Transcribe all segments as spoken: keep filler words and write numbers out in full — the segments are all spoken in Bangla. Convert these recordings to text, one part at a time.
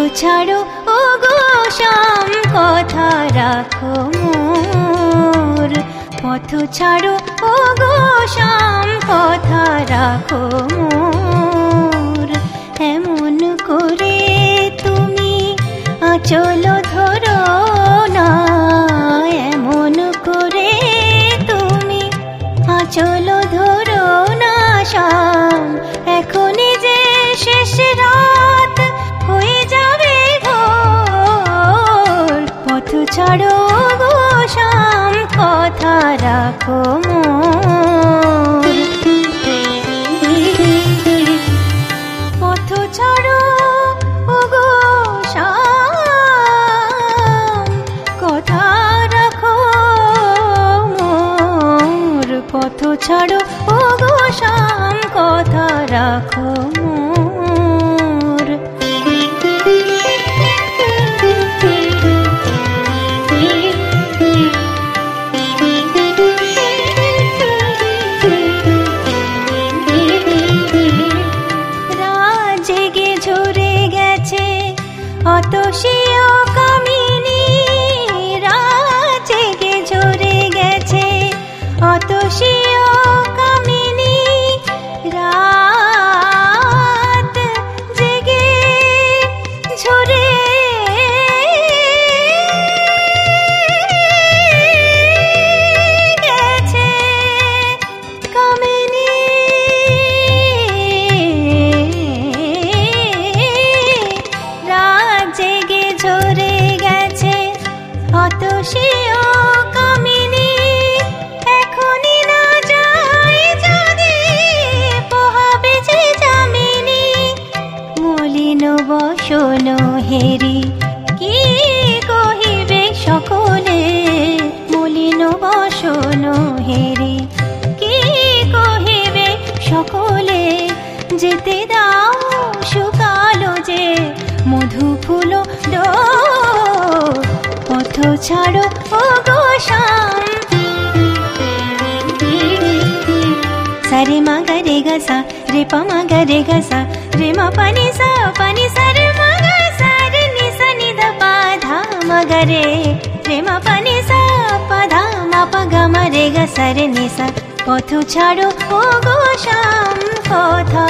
ছাড়ো ও গো শ্যাম, কথা রাখো মোর। পথ ছাড়ো ও গো শ্যাম, কথা রাখো মোর। এমন করে তুমি আঁচল ধরো না, এমন করে তুমি আঁচল ধরো না শ্যাম। এখনই যে শেষ রাত হয়ে যাবে ঘোর। পথ ছাড়ো গো শ্যাম, কথা রাখো মোর। পথ ছাড়ো ও গো শ্যাম, কথা রাখো মোর। পথ ছাড়ো ও গো শ্যাম, কথা রাখো মোর। রাত জেগে ঝরে গেছে অতসীয় কামিনী, রাত জেগে ঝরে গেছে অতসীয় কামিনী। রাত জেগে ঝরে গেছে কামিনী। রাত জেগে ঝরে গেছে অতসীয় কামিনী। এখনই না যাই যদি পোহাবে যে যামিনী। মলিন বসন হেরি কি কহিবে সকলে, মলিন বসন হেরি কি কহিবে সকলে। যেতে দাও শুকালো যে মধু ফুল ডোর। পথ ছাড়ো ও গো শ্যাম। সারে মা গা রে গা সা, রে পা মা গা রে গা সা, রে মা পা নি সা পা নি সা, রে মা গা সা রে নি সা নি ধা পা ধা মা গা রে, রে মা পা নি সা পা ধা মা পা গা মা রে গা সা রে নি সা। পথ ছাড়ো ও গো শ্যাম, কথা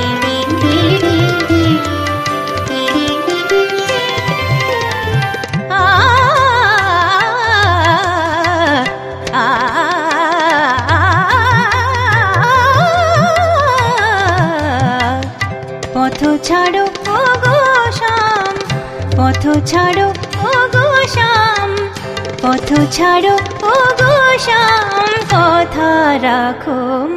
পথ ছাড়ো ও গো শ্যাম, পথ ছাড়ো ও গো শ্যাম। পথ ছাড়ো ও গো শ্যাম, কথা রাখো